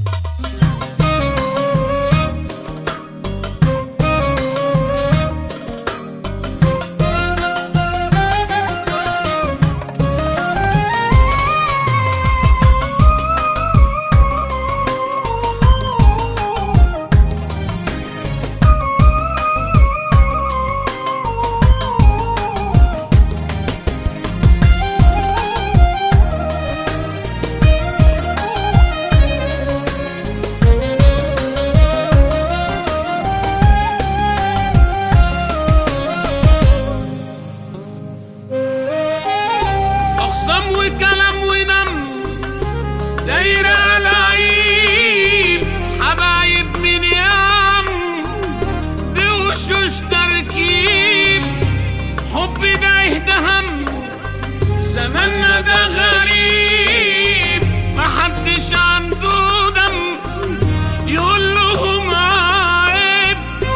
وكلام ونم دايرة لعيب حبايب من يام دي وشوش تركيب حب ده يهدى هم زماننا ده غريب محدش عنده دم يقول لهم عيب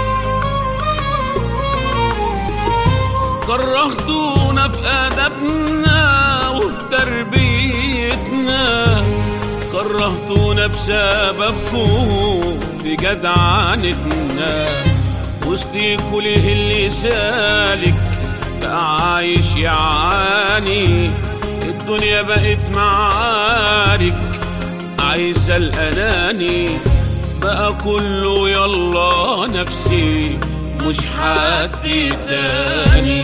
كرهتونا في أدبنا وفي تربيتنا كرهتونا بسببكم في جدعنتنا وسطيكوا ليه اللي سالك بقى عايش يعاني الدنيا بقت معارك عايزة الأناني بقى كله يلا نفسي مش حد تاني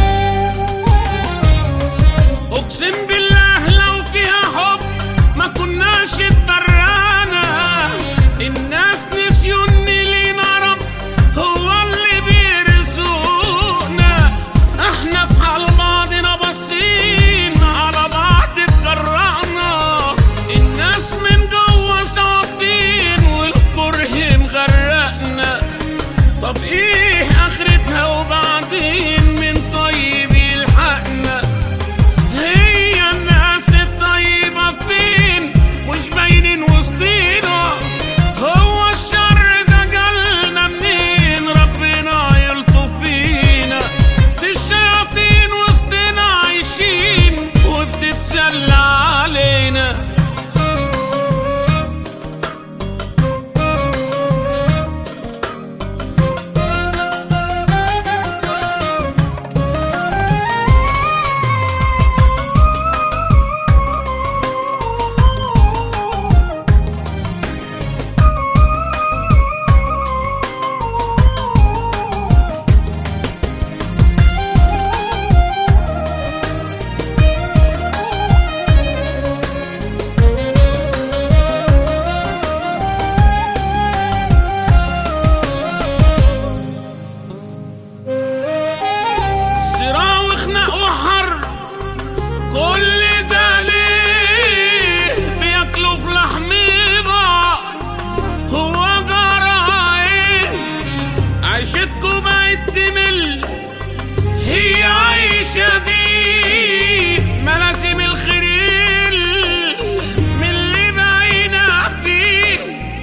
اقسم بالله لو فيها حب ما كناش اتفرقنا الناس نسيوا ان لينا رب هو اللي بيرزقنا احنا في حال بعضنا باصين على بعض اتجرأنا الناس من جوه ساطين والكره مغرقنا طب ايه اخرتها وبعدين من طيب يلحقنا هي الناس الطيبة فين مش باينين وسطينا هو الشر ده جالنا منين ربنا يلطف بينا دي الشياطين وسطنا عايشين وبتتسلى علينا كل ده ليه بياكلوا في لحم بعض هو جرى ايه عيشتكوا بقت تمل هي عيشة دي ملازم الخير من اللي بقينا فيه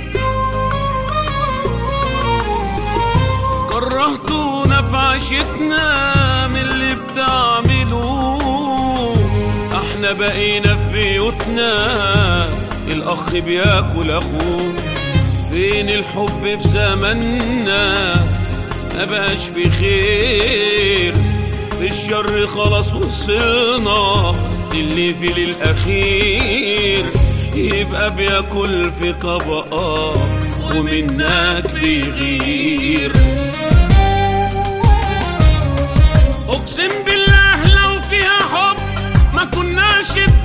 كرهتونا في عيشتنا من اللي بتعملوه احنا بقينا في بيوتنا الاخ بياكل اخوه فين الحب في زماننا مبقاش بخير في الشر خلاص وصلنا اللي في للاخير يبقى بياكل في طبقات ومنك بيغير اقسم بالله لو فيها حب ما كناش